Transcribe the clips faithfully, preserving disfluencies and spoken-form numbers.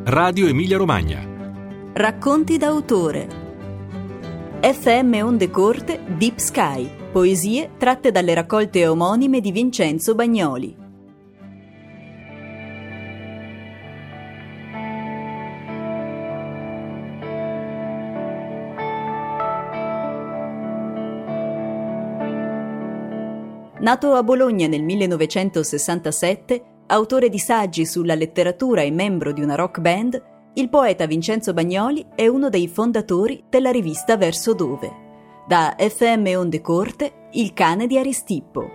Radio Emilia Romagna. Racconti d'autore. F M Onde Corte, Deep Sky. Poesie tratte dalle raccolte omonime di Vincenzo Bagnoli. Nato a Bologna nel millenovecentosessantasette, autore di saggi sulla letteratura e membro di una rock band, il poeta Vincenzo Bagnoli è uno dei fondatori della rivista Verso Dove. Da F M Onde Corte, Il cane di Aristippo.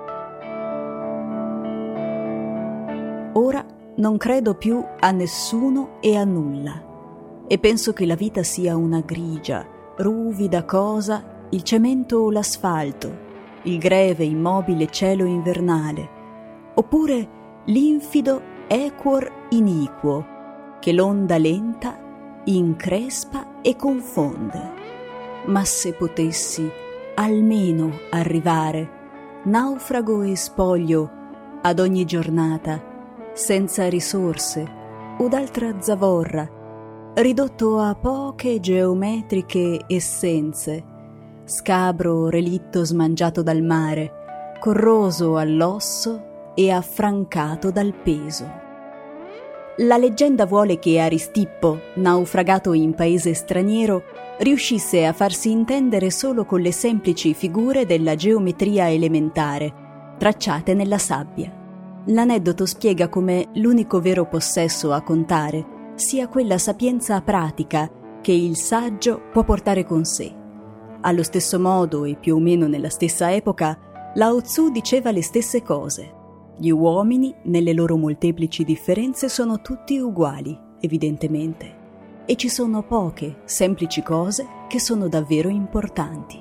Ora non credo più a nessuno e a nulla, e penso che la vita sia una grigia, ruvida cosa, il cemento o l'asfalto, il greve immobile cielo invernale, oppure l'infido equor iniquo che l'onda lenta increspa e confonde. Ma se potessi almeno arrivare, naufrago e spoglio, ad ogni giornata, senza risorse o d'altra zavorra, ridotto a poche geometriche essenze, scabro relitto smangiato dal mare, corroso all'osso e affrancato dal peso. La leggenda vuole che Aristippo, naufragato in paese straniero, riuscisse a farsi intendere solo con le semplici figure della geometria elementare, tracciate nella sabbia. L'aneddoto spiega come l'unico vero possesso a contare sia quella sapienza pratica che il saggio può portare con sé. Allo stesso modo e più o meno nella stessa epoca, Lao Tzu diceva le stesse cose. Gli uomini, nelle loro molteplici differenze, sono tutti uguali, evidentemente, e ci sono poche, semplici cose che sono davvero importanti.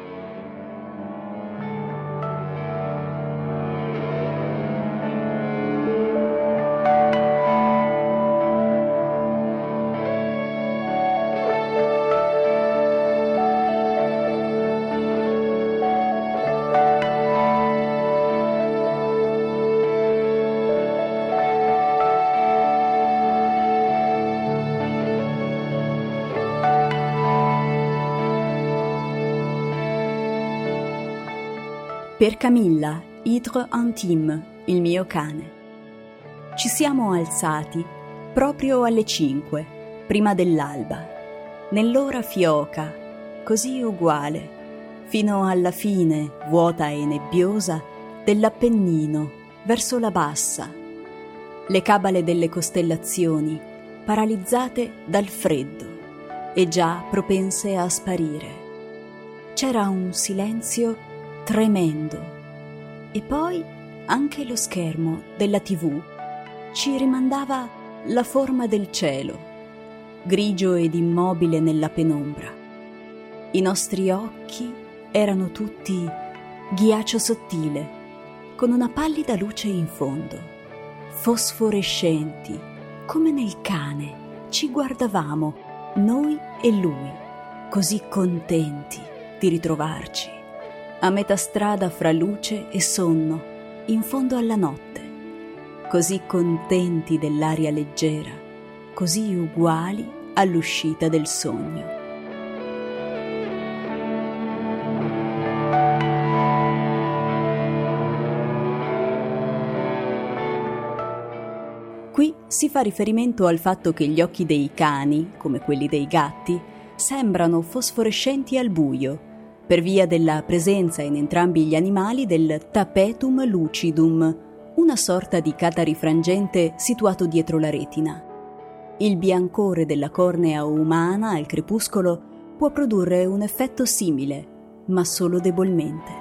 Per Camilla, Hydre intime, il mio cane. Ci siamo alzati proprio alle cinque, prima dell'alba, nell'ora fioca, così uguale, fino alla fine, vuota e nebbiosa, dell'Appennino, verso la bassa, le cabale delle costellazioni, paralizzate dal freddo e già propense a sparire. C'era un silenzio tremendo, e poi anche lo schermo della tivù ci rimandava la forma del cielo, grigio ed immobile nella penombra. I nostri occhi erano tutti ghiaccio sottile, con una pallida luce in fondo, fosforescenti, come nel cane. Ci guardavamo, noi e lui, così contenti di ritrovarci, a metà strada fra luce e sonno, in fondo alla notte, così contenti dell'aria leggera, così uguali all'uscita del sogno. Qui si fa riferimento al fatto che gli occhi dei cani, come quelli dei gatti, sembrano fosforescenti al buio, per via della presenza in entrambi gli animali del tapetum lucidum, una sorta di catarifrangente situato dietro la retina. Il biancore della cornea umana al crepuscolo può produrre un effetto simile, ma solo debolmente.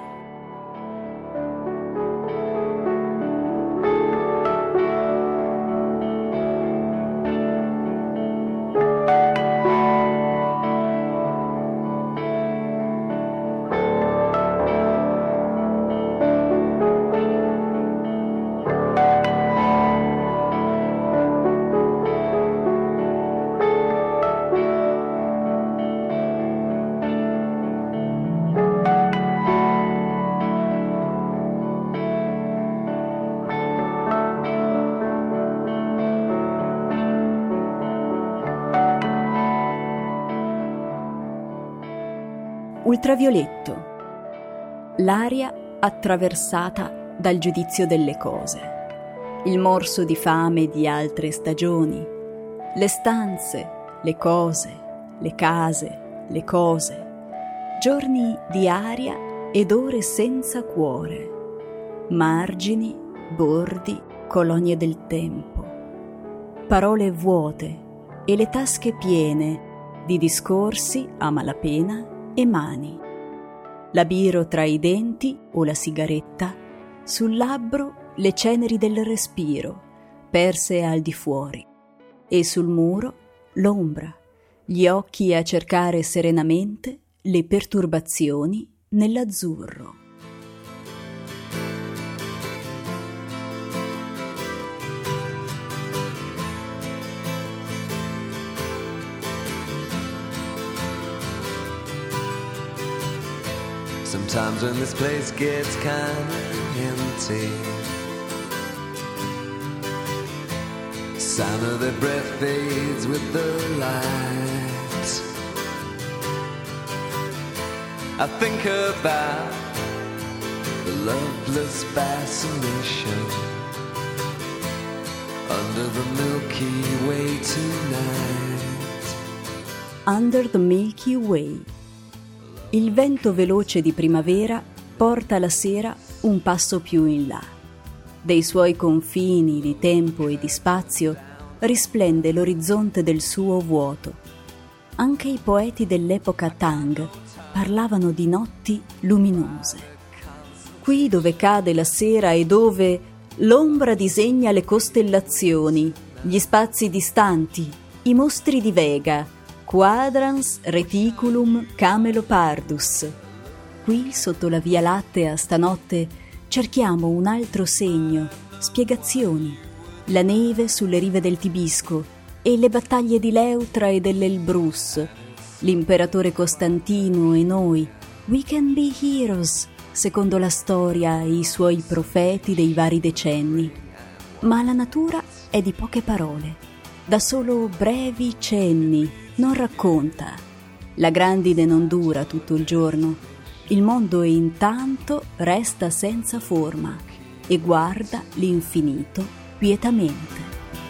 ultravioletto, l'aria attraversata dal giudizio delle cose, il morso di fame di altre stagioni, le stanze, le cose, le case, le cose, giorni di aria ed ore senza cuore, margini, bordi, colonie del tempo, parole vuote e le tasche piene di discorsi a malapena e mani, la biro tra i denti o la sigaretta, sul labbro le ceneri del respiro, perse al di fuori, e sul muro l'ombra, gli occhi a cercare serenamente le perturbazioni nell'azzurro. Sometimes when this place gets kinda empty, sound of their breath fades with the light. I think about the loveless fascination under the Milky Way tonight. Under the Milky Way. Il vento veloce di primavera porta la sera un passo più in là. Dei suoi confini di tempo e di spazio risplende l'orizzonte del suo vuoto. Anche i poeti dell'epoca Tang parlavano di notti luminose. Qui dove cade la sera e dove l'ombra disegna le costellazioni, gli spazi distanti, i mostri di Vega, Quadrans Reticulum Camelopardus. Qui, sotto la Via Lattea, stanotte, cerchiamo un altro segno, spiegazioni, la neve sulle rive del Tibisco e le battaglie di Leutra e dell'Elbrus, l'imperatore Costantino e noi. We can be heroes, secondo la storia e i suoi profeti dei vari decenni. Ma la natura è di poche parole, dà solo brevi cenni, non racconta. La grandine non dura tutto il giorno. Il mondo intanto resta senza forma e guarda l'infinito quietamente.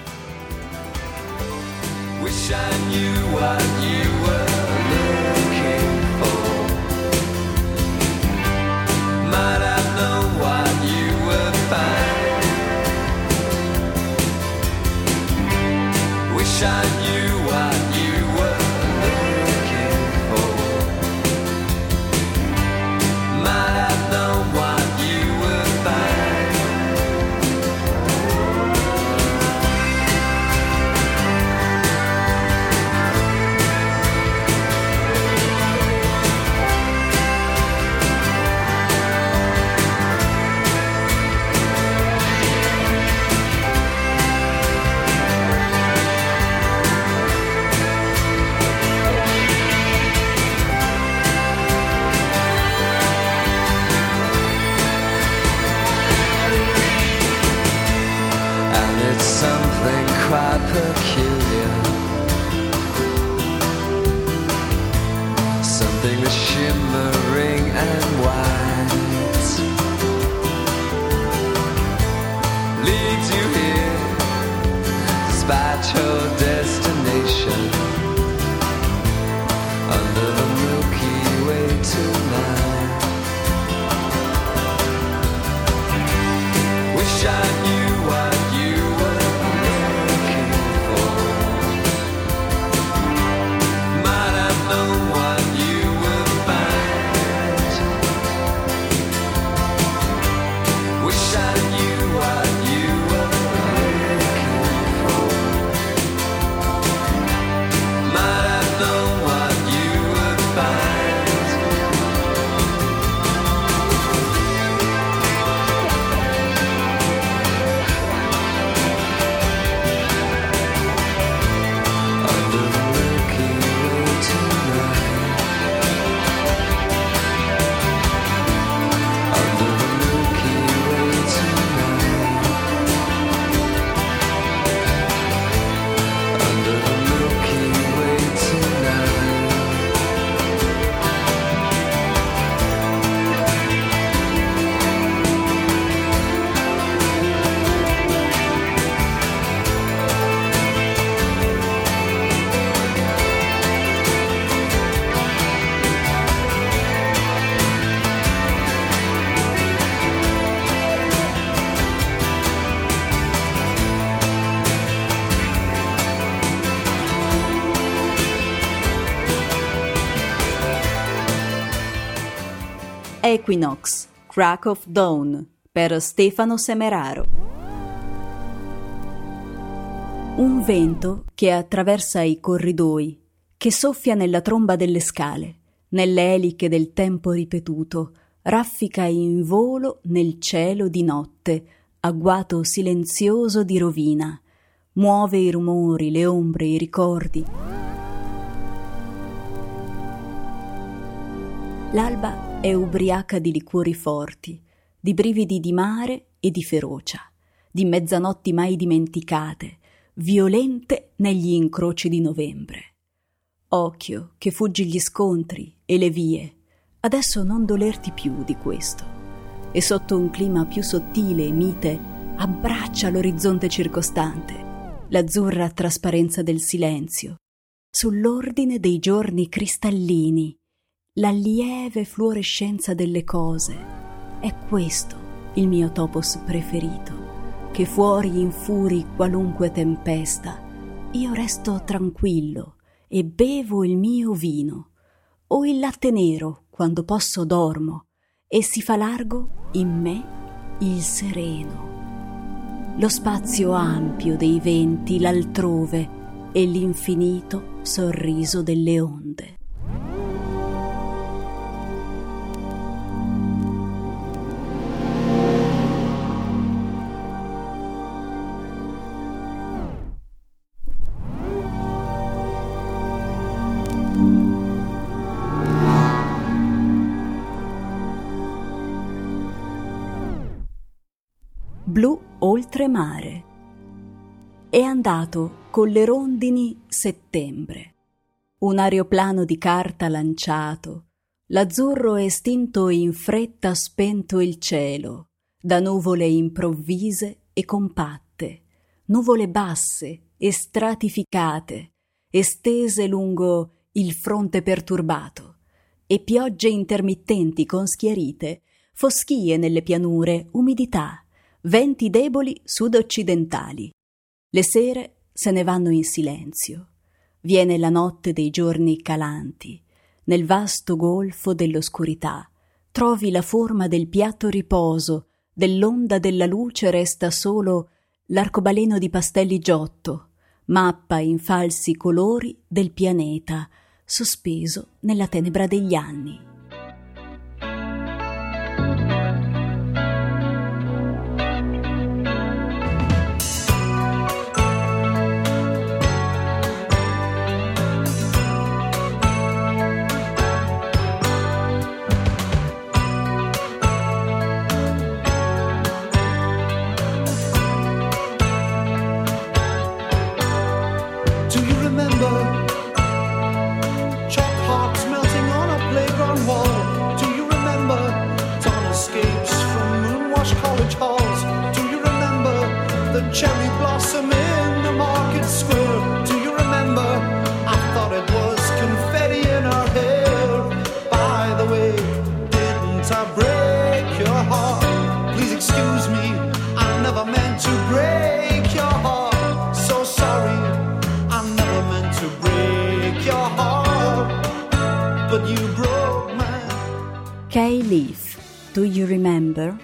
Wish I knew what you were looking for. Might have known what you would find. Wish I knew what you were looking for. Might have known what you would find. Something quite peculiar, something that's shimmering and white, leads you here despite your destination, under the Milky Way tonight. Wish I knew what you were looking for. Might have known what you would find. Wish I knew what you were looking for. Equinox, Crack of Dawn, per Stefano Semeraro. Un vento che attraversa i corridoi, che soffia nella tromba delle scale, nelle eliche del tempo ripetuto, raffica in volo nel cielo di notte, agguato silenzioso di rovina, muove i rumori, le ombre, i ricordi. L'alba è ubriaca di liquori forti, di brividi di mare e di ferocia, di mezzanotti mai dimenticate, violente negli incroci di novembre. Occhio che fuggi gli scontri e le vie, adesso non dolerti più di questo, e sotto un clima più sottile e mite abbraccia l'orizzonte circostante, l'azzurra trasparenza del silenzio, sull'ordine dei giorni cristallini, la lieve fluorescenza delle cose. È questo il mio topos preferito, che fuori infuri qualunque tempesta, io resto tranquillo e bevo il mio vino, o il latte nero quando posso dormo, e si fa largo in me il sereno, lo spazio ampio dei venti, l'altrove e l'infinito sorriso delle onde. Blu oltremare. È andato con le rondini settembre. Un aeroplano di carta lanciato, l'azzurro estinto in fretta spento il cielo, da nuvole improvvise e compatte, nuvole basse e stratificate, estese lungo il fronte perturbato, e piogge intermittenti con schiarite, foschie nelle pianure, umidità, venti deboli sud-occidentali. Le sere se ne vanno in silenzio. Viene la notte dei giorni calanti. Nel vasto golfo dell'oscurità trovi la forma del piatto riposo, dell'onda della luce resta solo l'arcobaleno di pastelli giotto, mappa in falsi colori del pianeta, sospeso nella tenebra degli anni. Cherry blossom in the market square. Do you remember? I thought it was confetti in her hair. By the way, didn't I break your heart? Please excuse me, I never meant to break your heart. So sorry, I never meant to break your heart, but you broke mine. Kay Leaf, Do You Remember?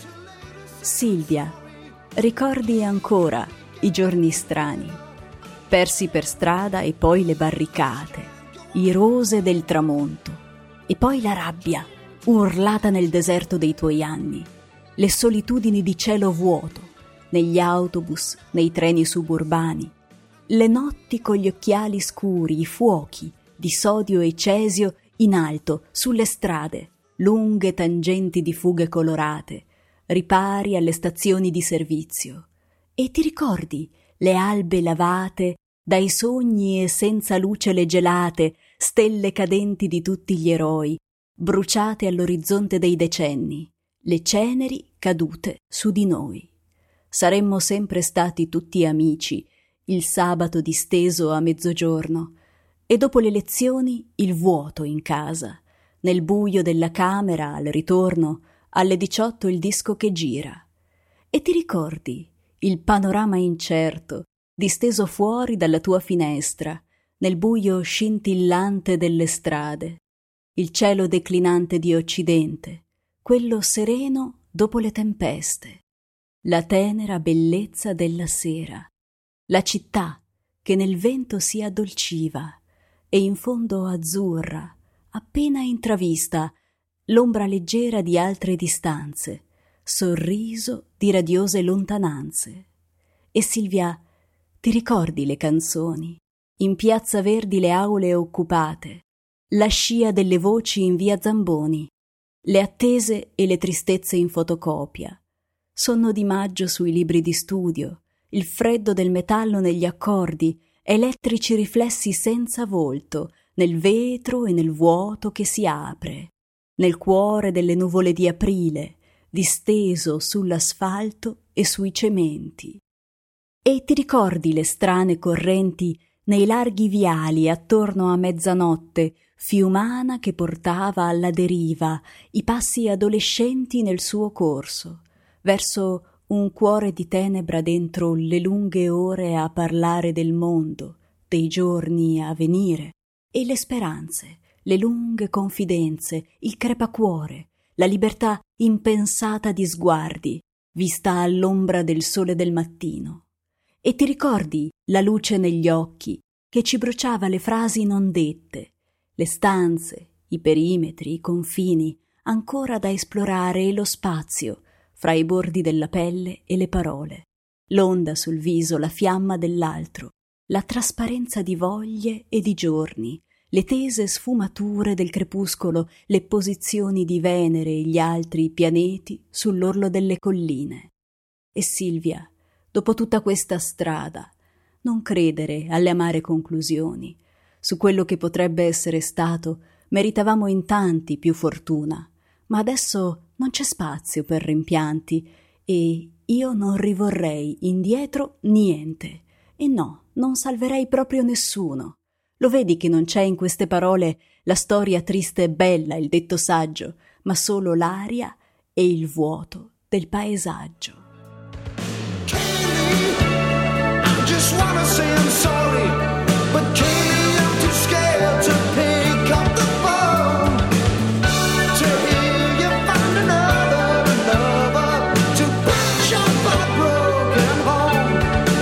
Silvia, ricordi ancora i giorni strani, persi per strada e poi le barricate, i rose del tramonto, e poi la rabbia urlata nel deserto dei tuoi anni, le solitudini di cielo vuoto, negli autobus, nei treni suburbani, le notti con gli occhiali scuri, i fuochi di sodio e cesio in alto sulle strade, lunghe tangenti di fughe colorate, ripari alle stazioni di servizio. E ti ricordi le albe lavate dai sogni e senza luce le gelate, stelle cadenti di tutti gli eroi, bruciate all'orizzonte dei decenni, le ceneri cadute su di noi. Saremmo sempre stati tutti amici, il sabato disteso a mezzogiorno, e dopo le lezioni il vuoto in casa, nel buio della camera al ritorno, alle diciotto il disco che gira. E ti ricordi il panorama incerto, disteso fuori dalla tua finestra, nel buio scintillante delle strade, il cielo declinante di Occidente, quello sereno dopo le tempeste, la tenera bellezza della sera, la città che nel vento si addolciva e in fondo azzurra, appena intravista, l'ombra leggera di altre distanze, sorriso di radiose lontananze. E Silvia, ti ricordi le canzoni? In Piazza Verdi le aule occupate, la scia delle voci in via Zamboni, le attese e le tristezze in fotocopia, sonno di maggio sui libri di studio, il freddo del metallo negli accordi, elettrici riflessi senza volto, nel vetro e nel vuoto che si apre, nel cuore delle nuvole di aprile, disteso sull'asfalto e sui cementi. E ti ricordi le strane correnti nei larghi viali attorno a mezzanotte, fiumana che portava alla deriva i passi adolescenti nel suo corso, verso un cuore di tenebra dentro le lunghe ore a parlare del mondo, dei giorni a venire, e le speranze, le lunghe confidenze, il crepacuore, la libertà impensata di sguardi, vista all'ombra del sole del mattino. E ti ricordi la luce negli occhi che ci bruciava le frasi non dette, le stanze, i perimetri, i confini, ancora da esplorare e lo spazio, fra i bordi della pelle e le parole, l'onda sul viso, la fiamma dell'altro, la trasparenza di voglie e di giorni, le tese sfumature del crepuscolo, le posizioni di Venere e gli altri pianeti sull'orlo delle colline. E Silvia, dopo tutta questa strada, non credere alle amare conclusioni. Su quello che potrebbe essere stato meritavamo in tanti più fortuna, ma adesso non c'è spazio per rimpianti e io non rivorrei indietro niente. E no, non salverei proprio nessuno. Lo vedi che non c'è in queste parole la storia triste e bella, il detto saggio, ma solo l'aria e il vuoto del paesaggio. I just wanna say I'm sorry, but Kaylee, I'm too scared to pick up the phone. To hear you find another lover to patch up a broken home.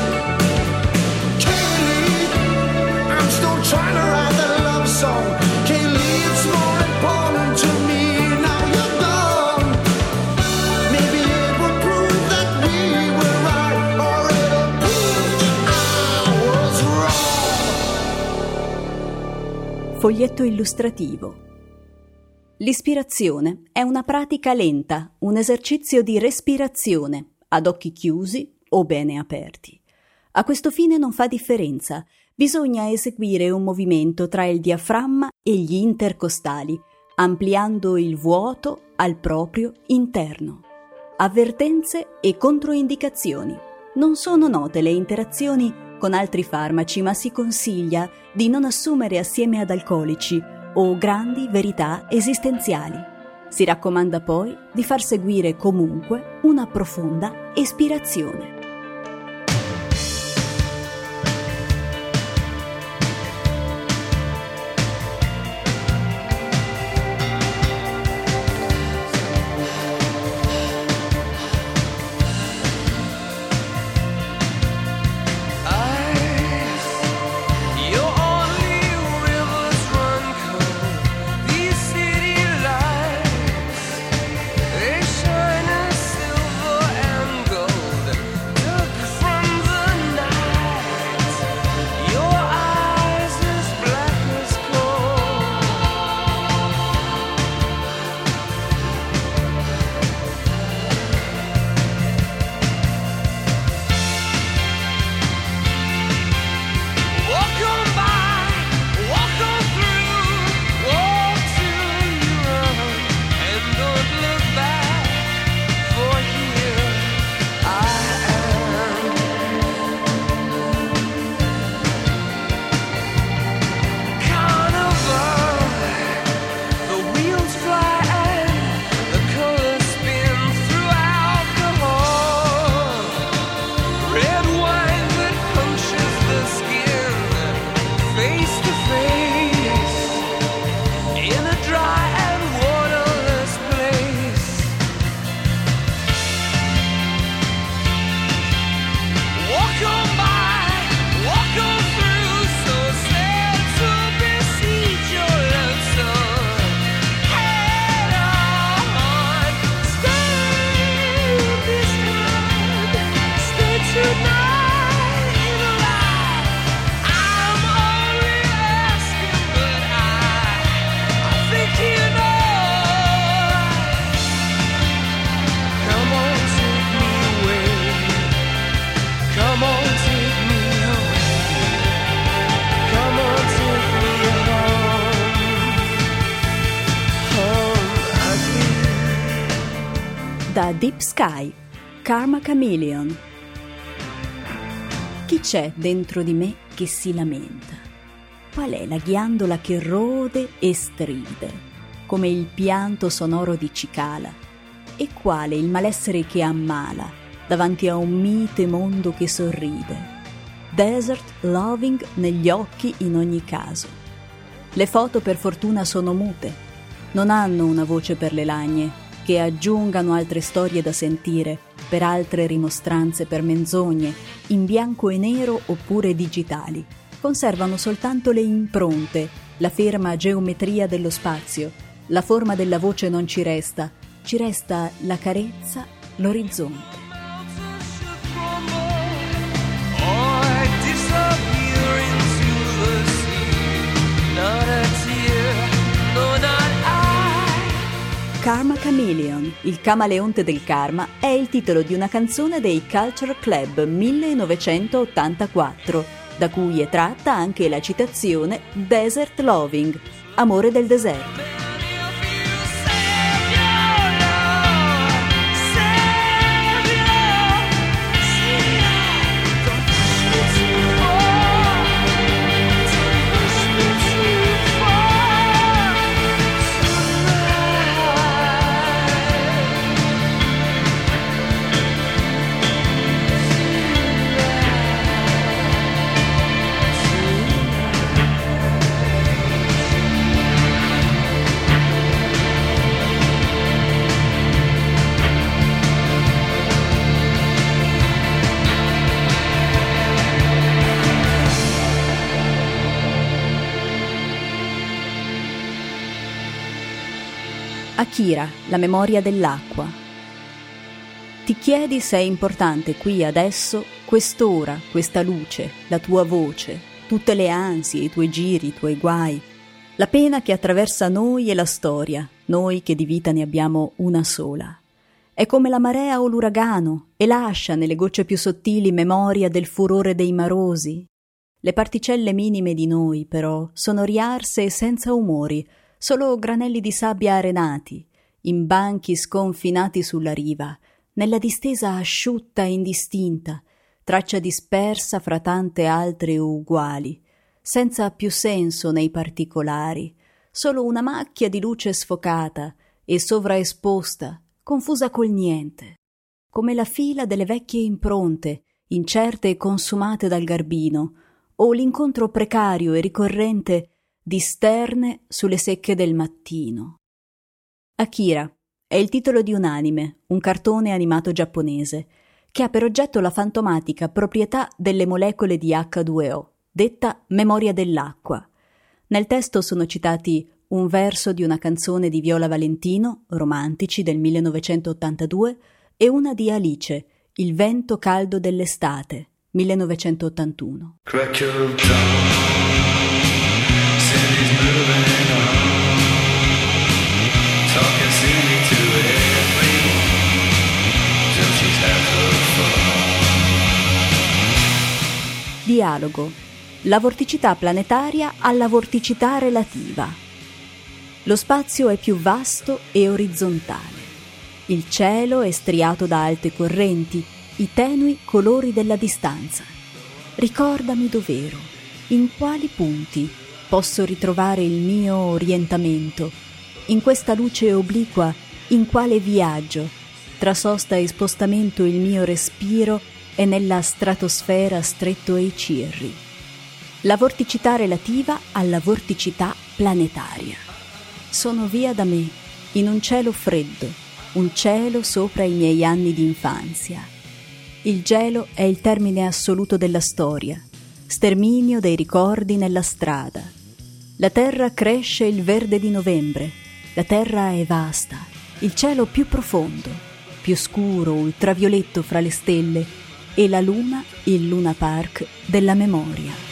Kaylee, I'm still trying to write the love song. Kaylee, it's more important to me now you're gone. Maybe it will prove that we were right, or it'll prove that I was wrong. Foglietto illustrativo. L'ispirazione è una pratica lenta, un esercizio di respirazione, ad occhi chiusi o bene aperti. A questo fine non fa differenza, bisogna eseguire un movimento tra il diaframma e gli intercostali, ampliando il vuoto al proprio interno. Avvertenze e controindicazioni. Non sono note le interazioni con altri farmaci, ma si consiglia di non assumere assieme ad alcolici o grandi verità esistenziali. Si raccomanda poi di far seguire comunque una profonda espirazione. They shine as silver and gold. Da Deep Sky, Karma Chameleon. Chi c'è dentro di me che si lamenta? Qual è la ghiandola che rode e stride, come il pianto sonoro di cicala? E quale il malessere che ammala davanti a un mite mondo che sorride? Desert loving negli occhi in ogni caso. Le foto per fortuna sono mute, non hanno una voce per le lagne che aggiungano altre storie da sentire, per altre rimostranze per menzogne, in bianco e nero oppure digitali. Conservano soltanto le impronte, la ferma geometria dello spazio. La forma della voce non ci resta, ci resta la carezza, l'orizzonte. Karma Chameleon, il camaleonte del karma, è il titolo di una canzone dei Culture Club millenovecentottantaquattro, da cui è tratta anche la citazione Desert Loving, amore del deserto. Akira, la memoria dell'acqua. Ti chiedi se è importante qui adesso, quest'ora, questa luce, la tua voce, tutte le ansie, i tuoi giri, i tuoi guai, la pena che attraversa noi e la storia, noi che di vita ne abbiamo una sola. È come la marea o l'uragano e lascia nelle gocce più sottili memoria del furore dei marosi. Le particelle minime di noi, però, sono riarse e senza umori, solo granelli di sabbia arenati, in banchi sconfinati sulla riva, nella distesa asciutta e indistinta, traccia dispersa fra tante altre uguali, senza più senso nei particolari, solo una macchia di luce sfocata e sovraesposta, confusa col niente, come la fila delle vecchie impronte, incerte e consumate dal garbino, o l'incontro precario e ricorrente di sterne sulle secche del mattino. Akira è il titolo di un anime, un cartone animato giapponese, che ha per oggetto la fantomatica proprietà delle molecole di acca due o, detta memoria dell'acqua. Nel testo sono citati un verso di una canzone di Viola Valentino, Romantici del millenovecentottantadue, e una di Alice, Il vento caldo dell'estate, millenovecentottantuno. Dialogo. La vorticità planetaria alla vorticità relativa. Lo spazio è più vasto e orizzontale. Il cielo è striato da alte correnti, i tenui colori della distanza. Ricordami dov'ero, in quali punti posso ritrovare il mio orientamento, in questa luce obliqua, in quale viaggio, tra sosta e spostamento il mio respiro è nella stratosfera stretto ai cirri. La vorticità relativa alla vorticità planetaria. Sono via da me, in un cielo freddo, un cielo sopra i miei anni di infanzia. Il gelo è il termine assoluto della storia, sterminio dei ricordi nella strada. La terra cresce il verde di novembre, la terra è vasta, il cielo più profondo, più scuro, ultravioletto fra le stelle, e la luna il Luna Park della memoria.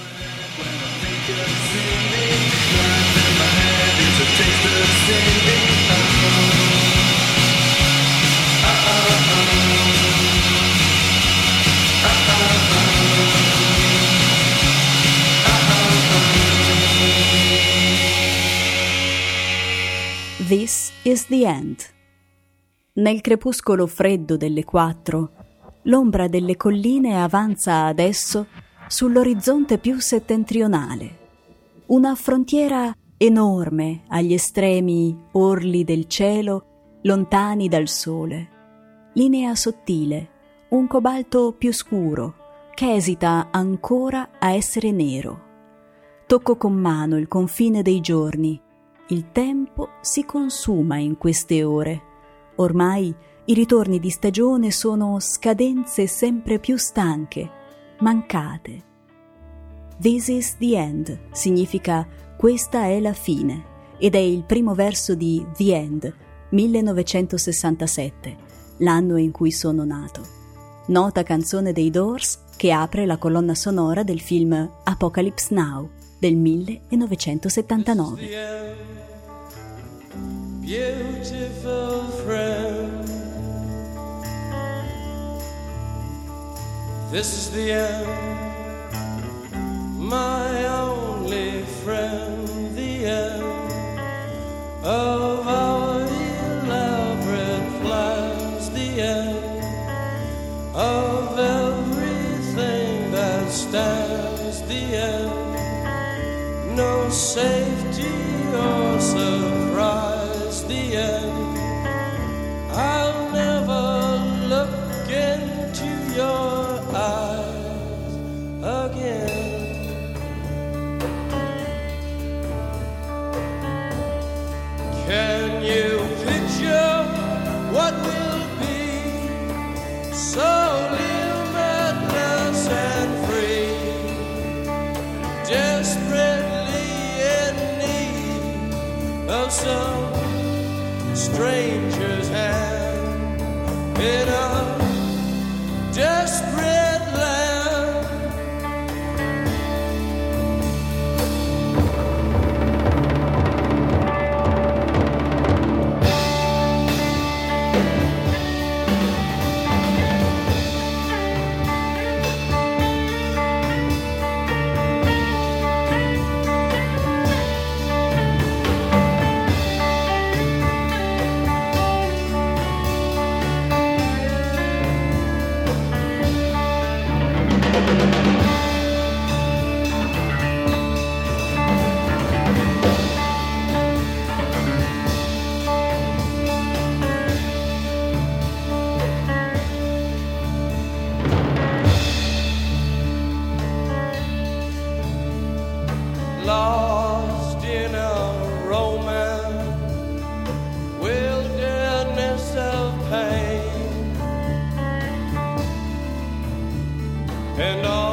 This is the end. Nel crepuscolo freddo delle quattro, l'ombra delle colline avanza adesso sull'orizzonte più settentrionale. Una frontiera enorme agli estremi orli del cielo, lontani dal sole. Linea sottile, un cobalto più scuro, che esita ancora a essere nero. Tocco con mano il confine dei giorni. Il tempo si consuma in queste ore. Ormai i ritorni di stagione sono scadenze sempre più stanche, mancate. This is the end significa questa è la fine ed è il primo verso di The End, millenovecentosessantasette, l'anno in cui sono nato. Nota canzone dei Doors che apre la colonna sonora del film Apocalypse Now del millenovecentosettantanove. Beautiful friend, this is the end, my only friend, the end of our elaborate plans, the end of everything that stands, the end, no safety or surprise, the end. I'll never look into your eyes again. Can you picture what will be so limitless and free, desperately in need of some stranger's hand in a desperate land? Lost in a romance, wilderness of pain, and all